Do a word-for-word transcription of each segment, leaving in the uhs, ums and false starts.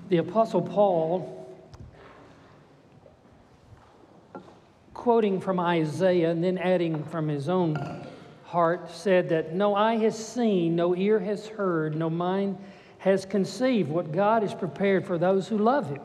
The Apostle Paul, quoting from Isaiah and then adding from his own heart, said that no eye has seen, no ear has heard, no mind has conceived what God has prepared for those who love Him.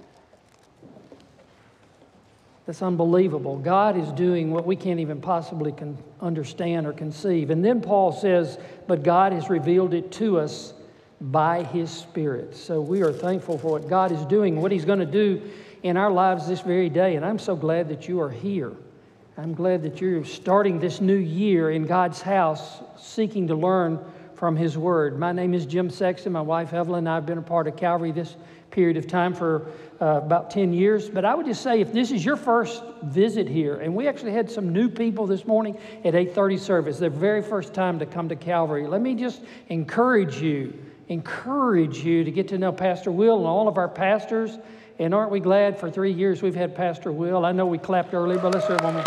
That's unbelievable. God is doing what we can't even possibly con- understand or conceive. And then Paul says, but God has revealed it to us by His Spirit. So we are thankful for what God is doing, what He's going to do in our lives this very day. And I'm so glad that you are here. I'm glad that you're starting this new year in God's house, seeking to learn from His Word. My name is Jim Sexton. My wife Evelyn and I have been a part of Calvary this period of time for uh, about ten years. But I would just say, if this is your first visit here, and we actually had some new people this morning at eight thirty service, their very first time to come to Calvary, let me just encourage you, encourage you to get to know Pastor Will and all of our pastors. And aren't we glad for three years we've had Pastor Will? I know we clapped early, but let's hear it one more.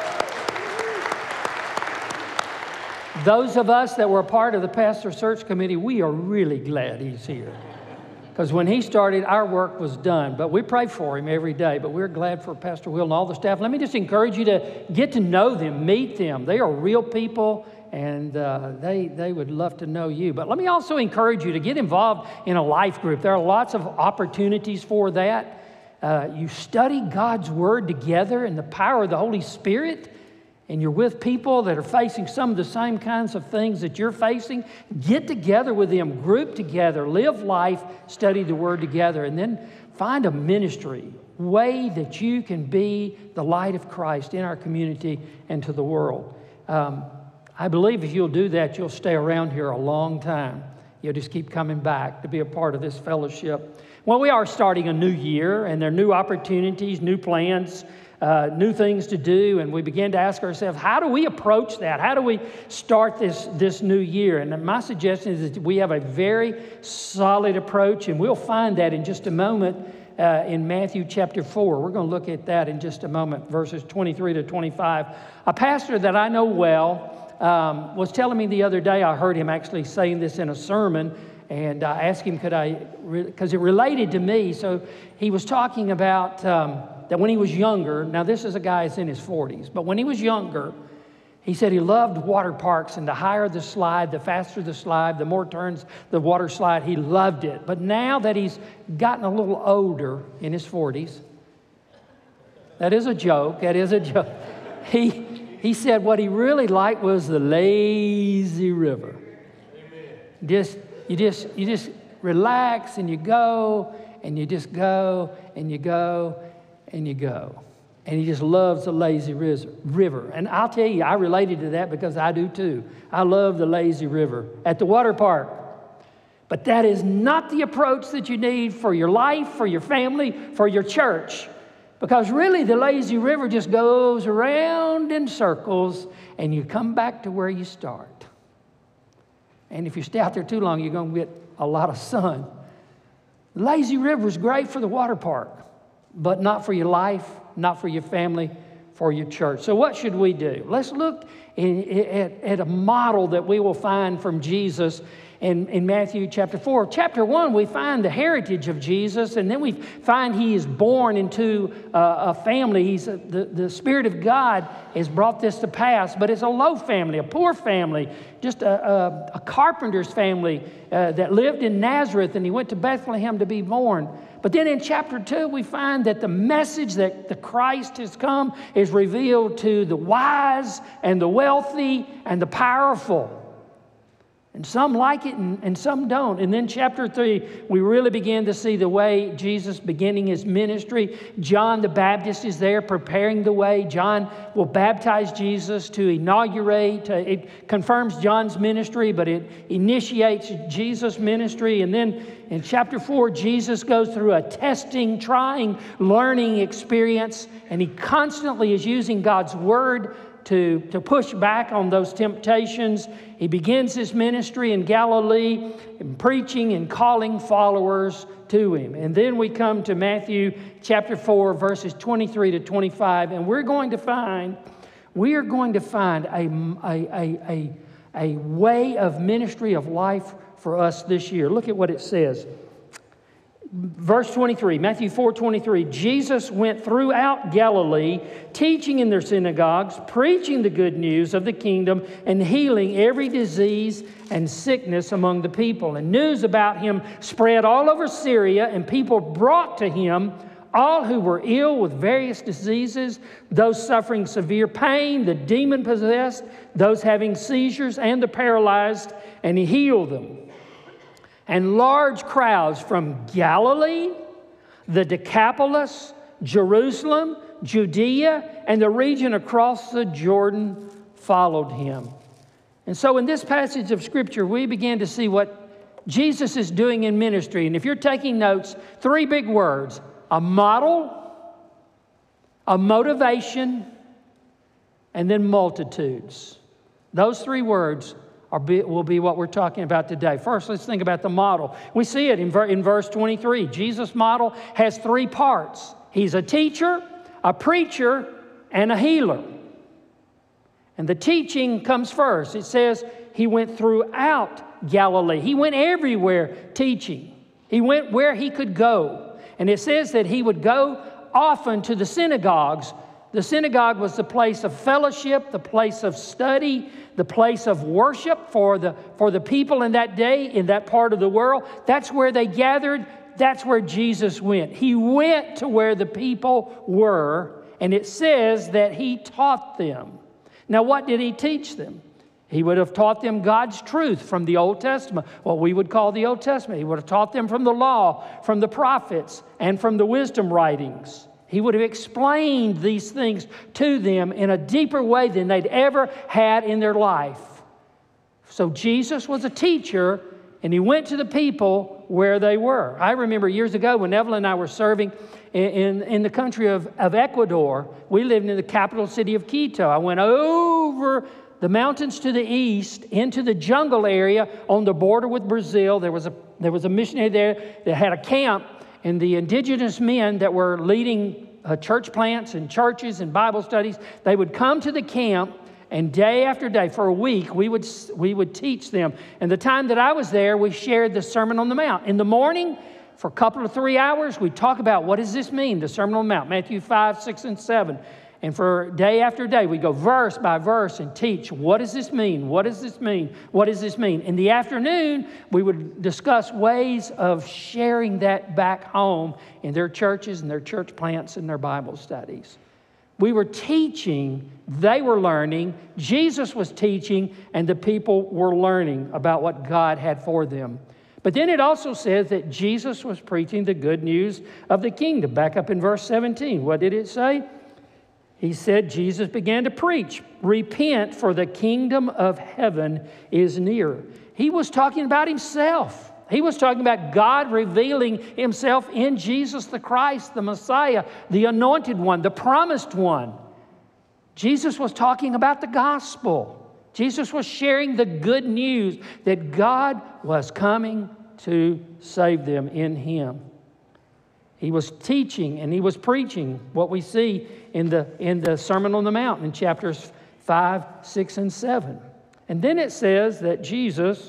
Those of us that were a part of the pastor search committee, we are really glad he's here. Because when he started, our work was done. But we pray for him every day. But we're glad for Pastor Will and all the staff. Let me just encourage you to get to know them, meet them. They are real people, and uh, they, they would love to know you. But let me also encourage you to get involved in a life group. There are lots of opportunities for that. Uh, you study God's Word together in the power of the Holy Spirit, and you're with people that are facing some of the same kinds of things that you're facing. Get together with them, group together, live life, study the Word together, and then find a ministry, way that you can be the light of Christ in our community and to the world. Um, I believe if you'll do that, you'll stay around here a long time. You'll just keep coming back to be a part of this fellowship. Well, we are starting a new year, and there are new opportunities, new plans, uh, new things to do, and we begin to ask ourselves, how do we approach that? How do we start this, this new year? And my suggestion is that we have a very solid approach, and we'll find that in just a moment uh, in Matthew chapter four. We're going to look at that in just a moment, verses twenty-three to twenty-five. A pastor that I know well Um, was telling me the other day, I heard him actually saying this in a sermon, and I asked him, could I, because it related to me. So he was talking about um, that when he was younger, now this is a guy that's in his forties, but when he was younger, he said he loved water parks, and the higher the slide, the faster the slide, the more turns the water slide, he loved it. But now that he's gotten a little older in his forties, that is a joke, that is a joke, he... He said what he really liked was the lazy river. Amen. Just you just you just relax and you go and you just go and you go and you go. And he just loves the lazy river. And I'll tell you, I related to that because I do too. I love the lazy river at the water park. But that is not the approach that you need for your life, for your family, for your church. Because really the lazy river just goes around in circles and you come back to where you start. And if you stay out there too long, you're going to get a lot of sun. The lazy river is great for the water park, but not for your life, not for your family, for your church. So what should we do? Let's look in, at, at a model that we will find from Jesus In, in Matthew chapter four. Chapter one, we find the heritage of Jesus, and then we find He is born into uh, a family. He's a, the, the Spirit of God has brought this to pass, but it's a low family, a poor family, just a, a, a carpenter's family uh, that lived in Nazareth, and he went to Bethlehem to be born. But then in chapter two, we find that the message that the Christ has come is revealed to the wise and the wealthy and the powerful. And some like it and, and some don't. And then chapter three, we really begin to see the way Jesus beginning His ministry. John the Baptist is there preparing the way. John will baptize Jesus to inaugurate. Uh, it confirms John's ministry, but it initiates Jesus' ministry. And then in chapter four, Jesus goes through a testing, trying, learning experience. And He constantly is using God's Word To, to push back on those temptations. He begins His ministry in Galilee, and preaching and calling followers to Him. And then we come to Matthew chapter four, verses twenty-three to twenty-five, and we're going to find, we are going to find a, a, a, a, a way of ministry of life for us this year. Look at what it says. Verse twenty-three, Matthew four twenty-three, Jesus went throughout Galilee, teaching in their synagogues, preaching the good news of the kingdom, and healing every disease and sickness among the people. And news about him spread all over Syria, and people brought to him all who were ill with various diseases, those suffering severe pain, the demon-possessed, those having seizures, and the paralyzed, and he healed them. And large crowds from Galilee, the Decapolis, Jerusalem, Judea, and the region across the Jordan followed him. And so in this passage of Scripture, we begin to see what Jesus is doing in ministry. And if you're taking notes, three big words: a model, a motivation, and then multitudes. Those three words are be, will be what we're talking about today. First, let's think about the model. We see it in, ver, in verse twenty-three. Jesus' model has three parts. He's a teacher, a preacher, and a healer. And the teaching comes first. It says he went throughout Galilee. He went everywhere teaching. He went where he could go. And it says that he would go often to the synagogues. The synagogue was the place of fellowship, the place of study, the place of worship for the, for the people in that day, in that part of the world. That's where they gathered. That's where Jesus went. He went to where the people were, and it says that he taught them. Now, what did he teach them? He would have taught them God's truth from the Old Testament, what we would call the Old Testament. He would have taught them from the law, from the prophets, and from the wisdom writings. He would have explained these things to them in a deeper way than they'd ever had in their life. So Jesus was a teacher, and he went to the people where they were. I remember years ago when Evelyn and I were serving in, in, in the country of, of Ecuador. We lived in the capital city of Quito. I went over the mountains to the east into the jungle area on the border with Brazil. There was a, there was a missionary there that had a camp. And the indigenous men that were leading uh, church plants and churches and Bible studies, they would come to the camp, and day after day, for a week, we would, we would teach them. And the time that I was there, we shared the Sermon on the Mount. In the morning, for a couple of three hours, we'd talk about what does this mean, the Sermon on the Mount, Matthew five, six, and seven. And for day after day, we go verse by verse and teach, what does this mean? What does this mean? What does this mean? In the afternoon, we would discuss ways of sharing that back home in their churches and their church plants and their Bible studies. We were teaching, they were learning, Jesus was teaching, and the people were learning about what God had for them. But then it also says that Jesus was preaching the good news of the kingdom. Back up in verse seventeen, what did it say? He said, Jesus began to preach, repent, for the kingdom of heaven is near. He was talking about himself. He was talking about God revealing himself in Jesus the Christ, the Messiah, the anointed one, the promised one. Jesus was talking about the gospel. Jesus was sharing the good news that God was coming to save them in him. He was teaching and he was preaching what we see in the, in the Sermon on the Mount in chapters five, six, and seven. And then it says that Jesus,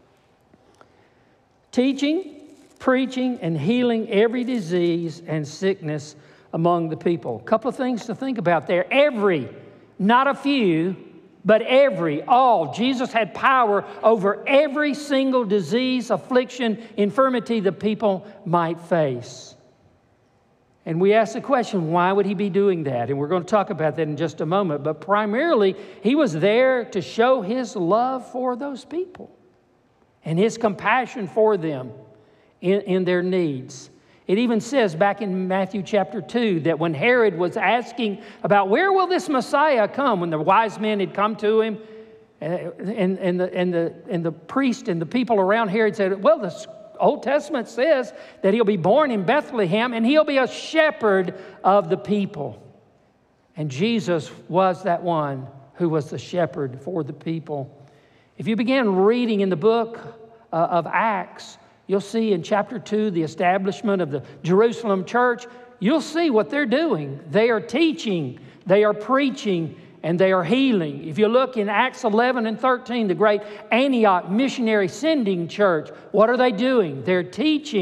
teaching, preaching, and healing every disease and sickness among the people. A couple of things to think about there. Every, not a few, but every, all. Jesus had power over every single disease, affliction, infirmity the people might face. And we ask the question, why would he be doing that? And we're going to talk about that in just a moment. But primarily, he was there to show his love for those people and his compassion for them in, in their needs. It even says back in Matthew chapter two that when Herod was asking about where will this Messiah come, when the wise men had come to him, and, and, the, and, the, and the priest and the people around Herod said, well, the Old Testament says that he'll be born in Bethlehem and he'll be a shepherd of the people. And Jesus was that one who was the shepherd for the people. If you begin reading in the book uh, of Acts, you'll see in chapter two the establishment of the Jerusalem church. You'll see what they're doing. They are teaching, they are preaching, and they are healing. If you look in Acts eleven and thirteen, the great Antioch missionary sending church, what are they doing? They're teaching,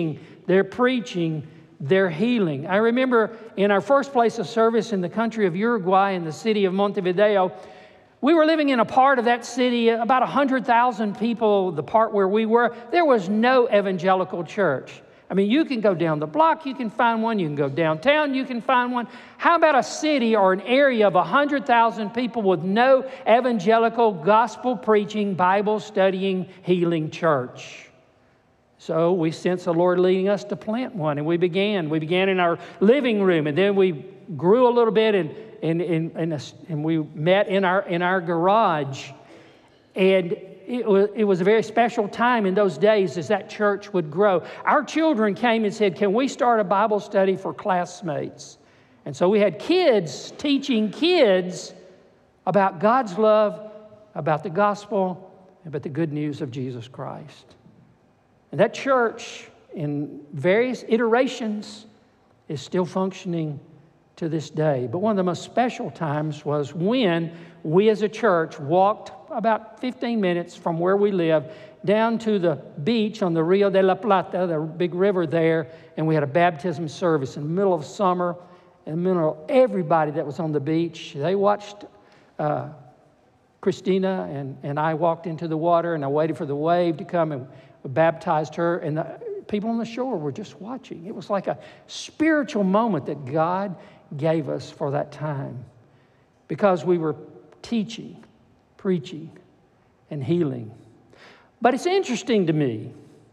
they're preaching, they're healing. I remember in our first place of service in the country of Uruguay, in the city of Montevideo, we were living in a part of that city, about one hundred thousand people, the part where we were. There was no evangelical church. I mean, you can go down the block, you can find one. You can go downtown, you can find one. How about a city or an area of one hundred thousand people with no evangelical, gospel-preaching, Bible-studying, healing church? So we sensed the Lord leading us to plant one, and we began. We began in our living room, and then we grew a little bit, and, and, and, and, a, and we met in our, in our garage. And It was, it was a very special time in those days as that church would grow. Our children came and said, can we start a Bible study for classmates? And so we had kids teaching kids about God's love, about the gospel, about the good news of Jesus Christ. And that church, in various iterations, is still functioning to this day. But one of the most special times was when we as a church walked about fifteen minutes from where we live down to the beach on the Rio de la Plata, the big river there, and we had a baptism service in the middle of summer. In the middle of everybody that was on the beach, they watched uh, Christina, and, and I walked into the water, and I waited for the wave to come, and we baptized her, and the people on the shore were just watching. It was like a spiritual moment that God gave us for that time, because we were teaching, preaching, and healing. But it's interesting to me,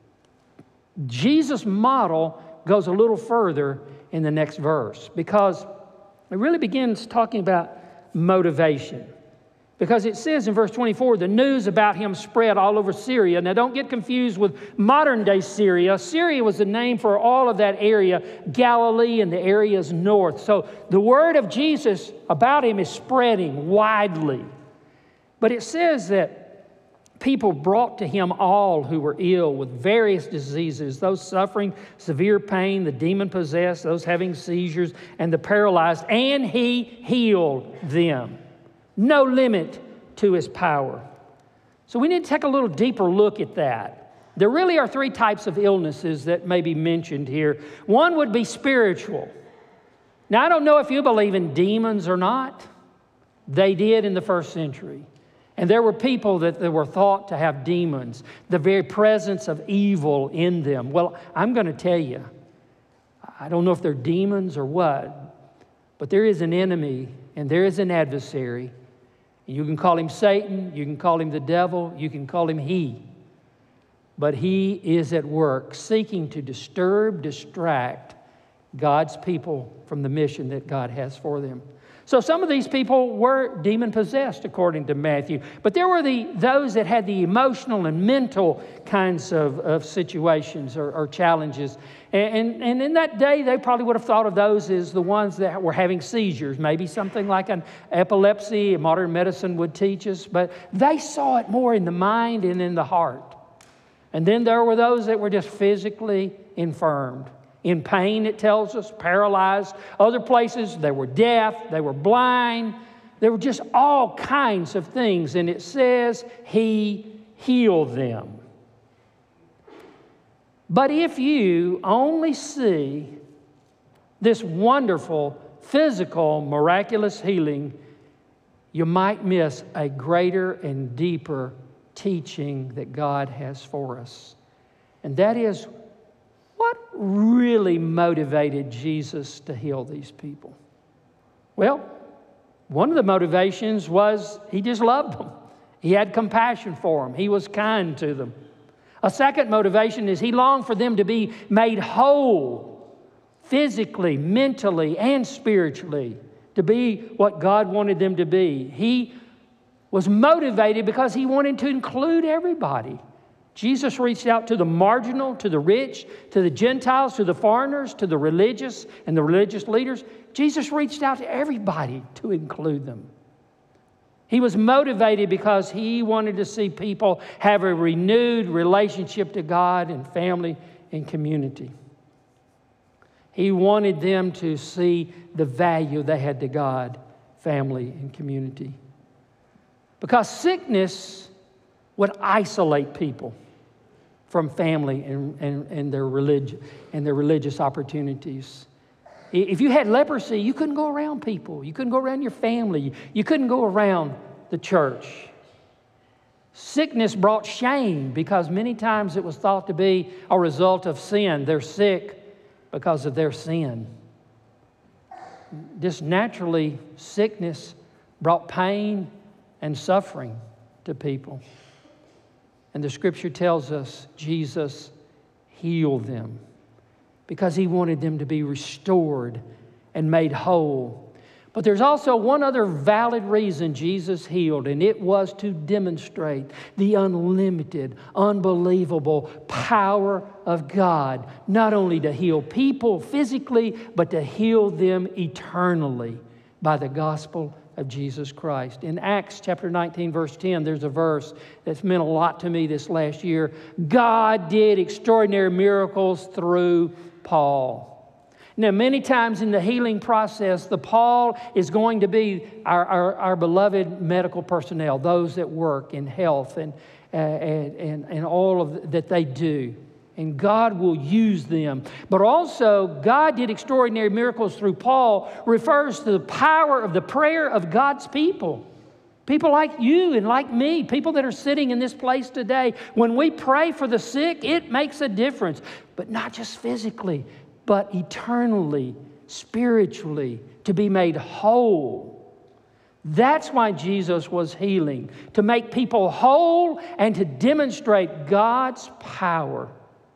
Jesus' model goes a little further in the next verse, because it really begins talking about motivation. Because it says in verse twenty-four, the news about him spread all over Syria. Now don't get confused with modern day Syria. Syria was the name for all of that area, Galilee and the areas north. So the word of Jesus about him is spreading widely. But it says that people brought to him all who were ill with various diseases, those suffering severe pain, the demon-possessed, those having seizures, and the paralyzed, and he healed them. No limit to his power. So we need to take a little deeper look at that. There really are three types of illnesses that may be mentioned here. One would be spiritual. Now, I don't know if you believe in demons or not. They did in the first century. And there were people that, that were thought to have demons, the very presence of evil in them. Well, I'm going to tell you, I don't know if they're demons or what, but there is an enemy and there is an adversary. You can call him Satan, you can call him the devil, you can call him he. But he is at work seeking to disturb, distract God's people from the mission that God has for them. So some of these people were demon-possessed, according to Matthew. But there were the those that had the emotional and mental kinds of, of situations or, or challenges. And, and in that day, they probably would have thought of those as the ones that were having seizures, maybe something like an epilepsy, modern medicine would teach us. But they saw it more in the mind and in the heart. And then there were those that were just physically infirmed. In pain, it tells us, paralyzed. Other places, they were deaf, they were blind. There were just all kinds of things. And it says he healed them. But if you only see this wonderful, physical, miraculous healing, you might miss a greater and deeper teaching that God has for us. And that is, what really motivated Jesus to heal these people? Well, one of the motivations was he just loved them. He had compassion for them. He was kind to them. A second motivation is he longed for them to be made whole, physically, mentally, and spiritually, to be what God wanted them to be. He was motivated because he wanted to include everybody. Jesus reached out to the marginal, to the rich, to the Gentiles, to the foreigners, to the religious and the religious leaders. Jesus reached out to everybody to include them. He was motivated because he wanted to see people have a renewed relationship to God and family and community. He wanted them to see the value they had to God, family, and community. Because sickness would isolate people. from family and, and, and, their religion, and their religious opportunities. If you had leprosy, you couldn't go around people. You couldn't go around your family. You couldn't go around the church. Sickness brought shame because many times it was thought to be a result of sin. They're sick because of their sin. Just naturally, sickness brought pain and suffering to people. And the Scripture tells us Jesus healed them because He wanted them to be restored and made whole. But there's also one other valid reason Jesus healed, and it was to demonstrate the unlimited, unbelievable power of God, not only to heal people physically, but to heal them eternally by the gospel of Jesus Christ. In Acts chapter nineteen, verse ten, there's a verse that's meant a lot to me this last year. God did extraordinary miracles through Paul. Now, many times in the healing process, the Paul is going to be our, our, our beloved medical personnel, those that work in health and, uh, and, and, and all of that they do. And God will use them. But also, God did extraordinary miracles through Paul refers to the power of the prayer of God's people. People like you and like me, people that are sitting in this place today. When we pray for the sick, it makes a difference. But not just physically, but eternally, spiritually, to be made whole. That's why Jesus was healing, to make people whole and to demonstrate God's power.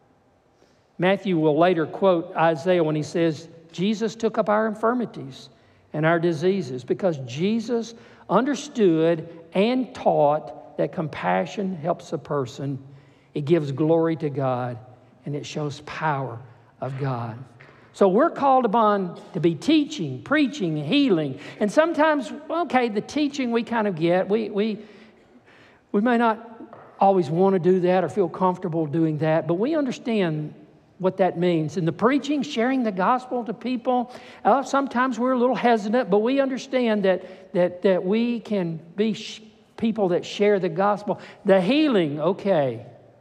Matthew will later quote Isaiah when he says, Jesus took up our infirmities and our diseases, because Jesus understood and taught that compassion helps a person. It gives glory to God, and it shows power of God. So we're called upon to be teaching, preaching, healing. And sometimes, okay, the teaching we kind of get. We, we, we may not always want to do that or feel comfortable doing that, but we understand what that means. And the preaching, sharing the gospel to people, uh, sometimes we're a little hesitant, but we understand that, that, that we can be sh- people that share the gospel. The healing, okay,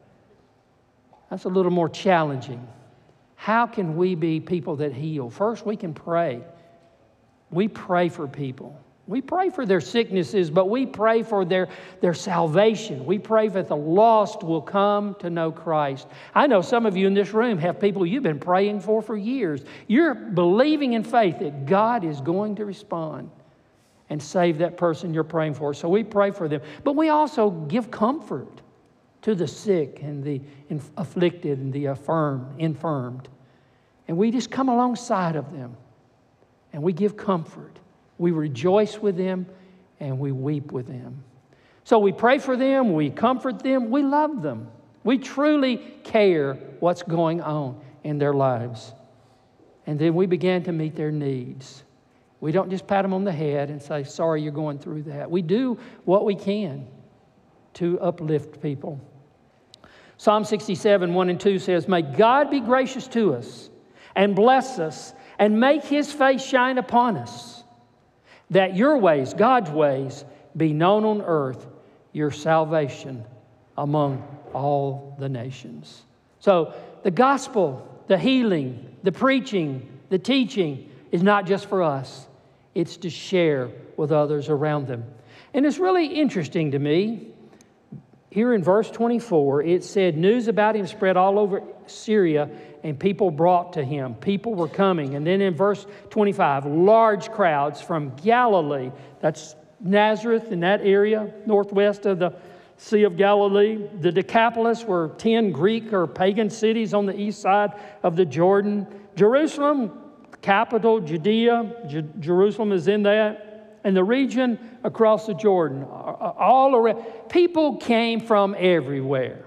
that's a little more challenging. How can we be people that heal? First, we can pray. We pray for people. We pray for their sicknesses, but we pray for their, their salvation. We pray that the lost will come to know Christ. I know some of you in this room have people you've been praying for for years. You're believing in faith that God is going to respond and save that person you're praying for. So we pray for them. But we also give comfort to the sick and the afflicted and the affirmed, infirmed. And we just come alongside of them and we give comfort. We rejoice with them and we weep with them. So we pray for them, we comfort them, we love them. We truly care what's going on in their lives. And then we begin to meet their needs. We don't just pat them on the head and say, sorry, you're going through that. We do what we can to uplift people. Psalm sixty-seven, one and two says, may God be gracious to us and bless us and make His face shine upon us, that your ways, God's ways, be known on earth, your salvation among all the nations. So the gospel, the healing, the preaching, the teaching is not just for us. It's to share with others around them. And it's really interesting to me. Here in verse twenty-four, it said, news about Him spread all over Syria, and people brought to Him. People were coming. And then in verse twenty-five, large crowds from Galilee, that's Nazareth in that area, northwest of the Sea of Galilee. The Decapolis were ten Greek or pagan cities on the east side of the Jordan. Jerusalem, capital, Judea, J- Jerusalem is in that. And the region across the Jordan, all around. People came from everywhere.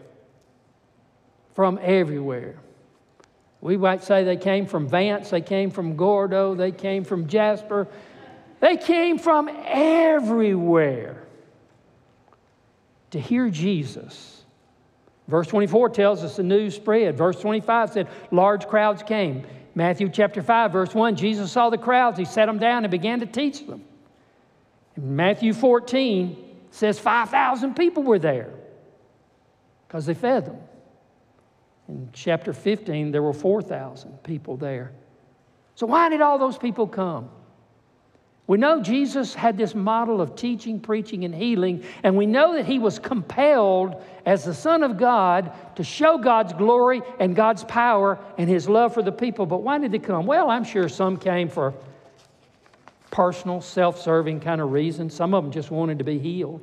From everywhere. We might say they came from Vance, they came from Gordo, they came from Jasper. They came from everywhere to hear Jesus. Verse twenty-four tells us the news spread. Verse twenty-five said large crowds came. Matthew chapter five, verse one, Jesus saw the crowds. He sat them down and began to teach them. Matthew fourteen says five thousand people were there because they fed them. In chapter fifteen, there were four thousand people there. So why did all those people come? We know Jesus had this model of teaching, preaching, and healing, and we know that He was compelled as the Son of God to show God's glory and God's power and His love for the people. But why did they come? Well, I'm sure some came for personal, self-serving kind of reasons. Some of them just wanted to be healed.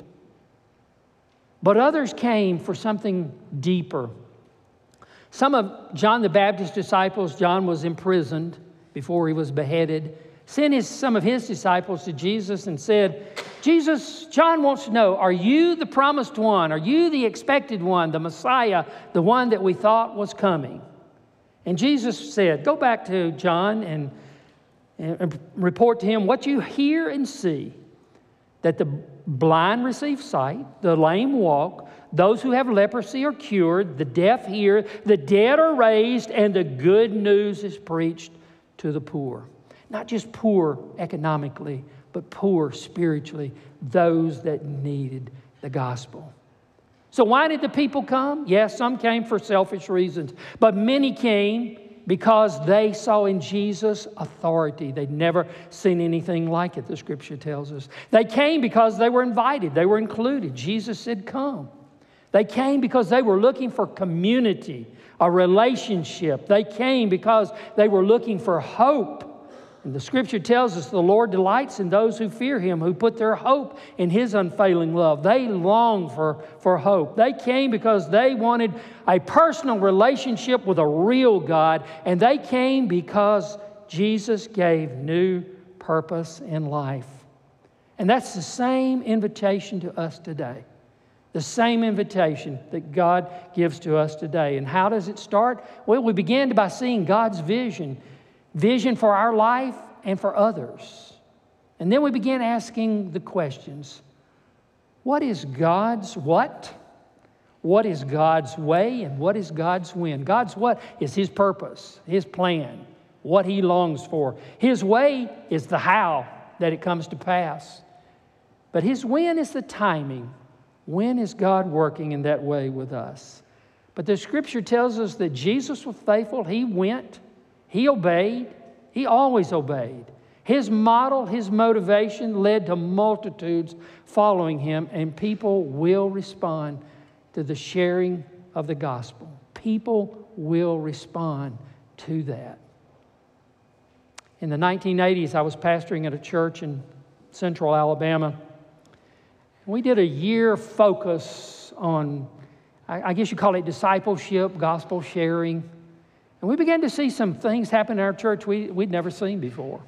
But others came for something deeper. Some of John the Baptist's disciples, John was imprisoned before he was beheaded, sent his, some of his disciples to Jesus and said, Jesus, John wants to know, are you the promised one? Are you the expected one, the Messiah, the one that we thought was coming? And Jesus said, go back to John and, and report to him what you hear and see, that the blind receive sight, the lame walk, those who have leprosy are cured, the deaf hear, the dead are raised, and the good news is preached to the poor. Not just poor economically, but poor spiritually, those that needed the gospel. So why did the people come? Yes, some came for selfish reasons, but many came because they saw in Jesus authority. They'd never seen anything like it, the Scripture tells us. They came because they were invited. They were included. Jesus said, come. They came because they were looking for community, a relationship. They came because they were looking for hope. And the Scripture tells us the Lord delights in those who fear Him, who put their hope in His unfailing love. They long for, for hope. They came because they wanted a personal relationship with a real God. And they came because Jesus gave new purpose in life. And that's the same invitation to us today. The same invitation that God gives to us today. And how does it start? Well, we begin by seeing God's vision. Vision for our life and for others. And then we begin asking the questions. What is God's what? What is God's way and what is God's when? God's what is His purpose, His plan, what He longs for. His way is the how that it comes to pass. But His when is the timing. When is God working in that way with us? But the Scripture tells us that Jesus was faithful. He went. He obeyed. He always obeyed. His model, His motivation led to multitudes following Him, and people will respond to the sharing of the gospel. People will respond to that. In the nineteen eighties, I was pastoring at a church in central Alabama. We did a year focus on, I guess you call it discipleship, gospel sharing. And we began to see some things happen in our church we, we'd never seen before.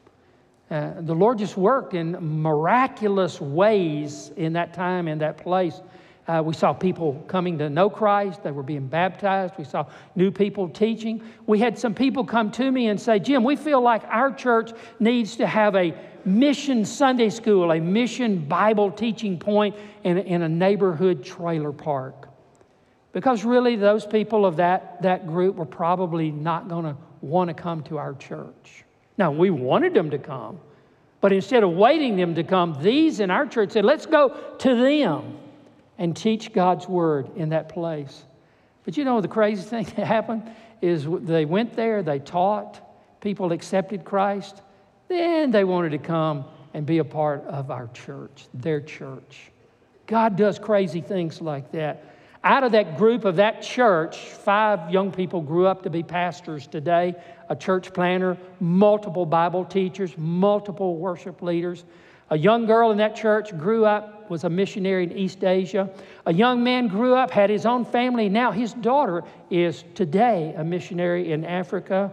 Uh, the Lord just worked in miraculous ways in that time, in that place. Uh, we saw people coming to know Christ. They were being baptized. We saw new people teaching. We had some people come to me and say, Jim, we feel like our church needs to have a mission Sunday school, a mission Bible teaching point in, in a neighborhood trailer park. Because really those people of that, that group were probably not going to want to come to our church. Now, we wanted them to come, but instead of waiting them to come, these in our church said, let's go to them and teach God's Word in that place. But you know, the crazy thing that happened is they went there, they taught, people accepted Christ, then they wanted to come and be a part of our church, their church. God does crazy things like that. Out of that group of that church, five young people grew up to be pastors today, a church planter, multiple Bible teachers, multiple worship leaders. A young girl in that church grew up, was a missionary in East Asia. A young man grew up, had his own family. Now his daughter is today a missionary in Africa.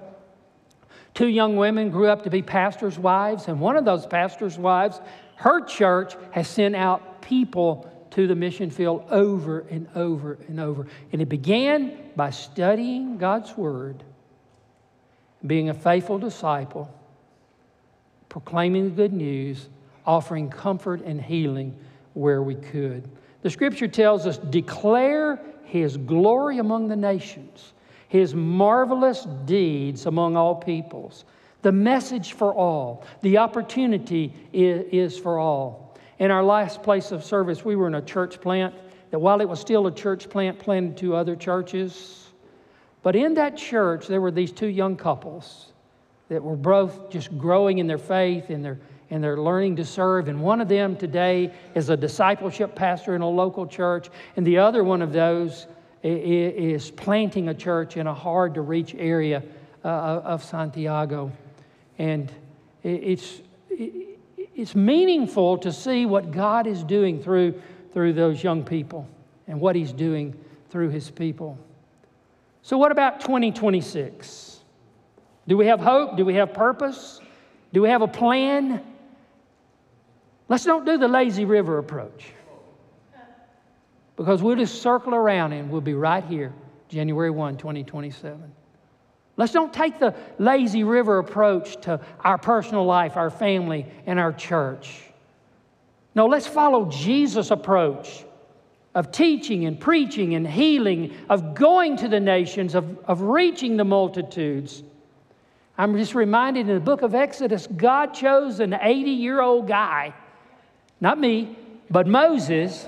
Two young women grew up to be pastors' wives, and one of those pastors' wives, her church has sent out people to the mission field over and over and over. And it began by studying God's Word, being a faithful disciple, proclaiming the good news, offering comfort and healing where we could. The Scripture tells us, declare His glory among the nations, His marvelous deeds among all peoples. The message for all, the opportunity is, is for all. In our last place of service, we were in a church plant that while it was still a church plant planted to other churches, But in that church, there were these two young couples that were both just growing in their faith and their and they're learning to serve. And one of them today is a discipleship pastor in a local church, and the other one of those is planting a church in a hard-to-reach area uh, of Santiago. And it's it's meaningful to see what God is doing through through those young people and what He's doing through His people. So what about twenty twenty-six? Do we have hope? Do we have purpose? Do we have a plan? Let's don't do the lazy river approach, because we'll just circle around and we'll be right here, January first, twenty twenty-seven. Let's don't take the lazy river approach to our personal life, our family, and our church. No, let's follow Jesus' approach of teaching and preaching and healing, of going to the nations, of, of reaching the multitudes. I'm just reminded in the book of Exodus, God chose an eighty-year-old guy, not me, but Moses,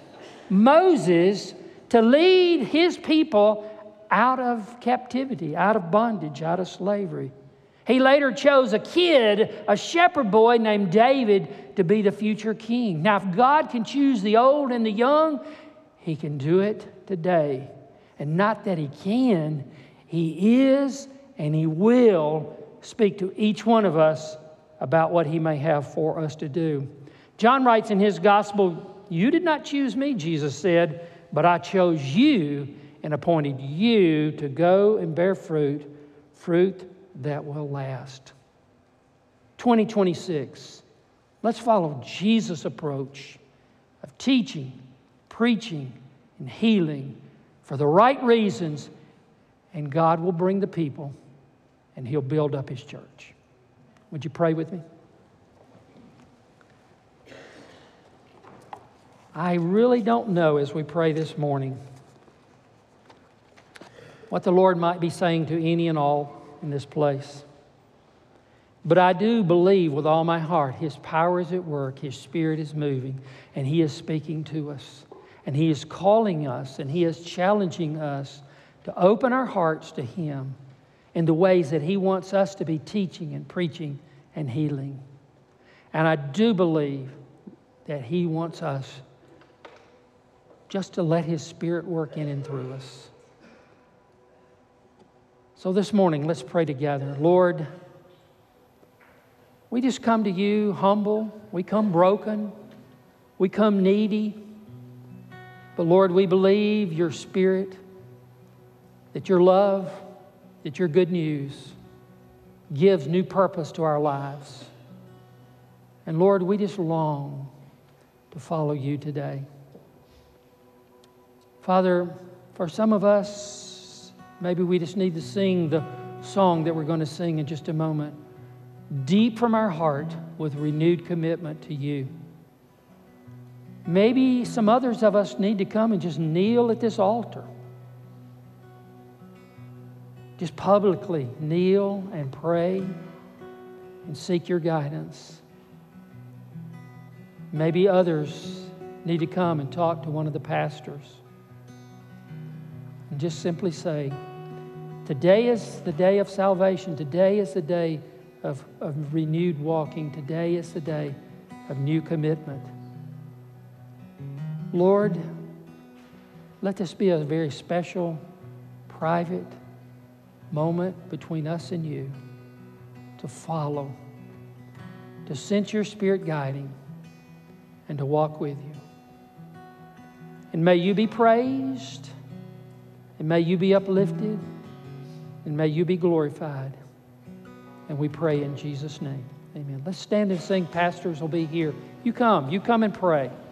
Moses, to lead His people out of captivity, out of bondage, out of slavery. He later chose a kid, a shepherd boy named David, to be the future king. Now, if God can choose the old and the young, He can do it today. And not that He can, He is and He will speak to each one of us about what He may have for us to do. John writes in his gospel, "You did not choose me," Jesus said, "but I chose you and appointed you to go and bear fruit, fruit that will last." twenty twenty-six, let's follow Jesus' approach of teaching, preaching, and healing for the right reasons, and God will bring the people and He'll build up His church. Would you pray with me? I really don't know, as we pray this morning, what the Lord might be saying to any and all in this place. But I do believe with all my heart His power is at work, His Spirit is moving, and He is speaking to us. And He is calling us, and He is challenging us to open our hearts to Him in the ways that He wants us to be teaching and preaching and healing. And I do believe that He wants us just to let His Spirit work in and through us. So this morning, let's pray together. Lord, we just come to You humble. We come broken. We come needy. But Lord, we believe Your Spirit, that Your love, that Your good news gives new purpose to our lives. And Lord, we just long to follow You today. Father, for some of us, maybe we just need to sing the song that we're going to sing in just a moment, deep from our heart with renewed commitment to You. Maybe some others of us need to come and just kneel at this altar. Just publicly kneel and pray and seek Your guidance. Maybe others need to come and talk to one of the pastors and just simply say, today is the day of salvation. Today is the day of, of renewed walking. Today is the day of new commitment. Lord, let this be a very special, private moment between us and You to follow, to sense Your Spirit guiding, and to walk with You. And may You be praised, and may You be uplifted, and may You be glorified. And we pray in Jesus' name. Amen. Let's stand and sing. Pastors will be here. You come. You come and pray.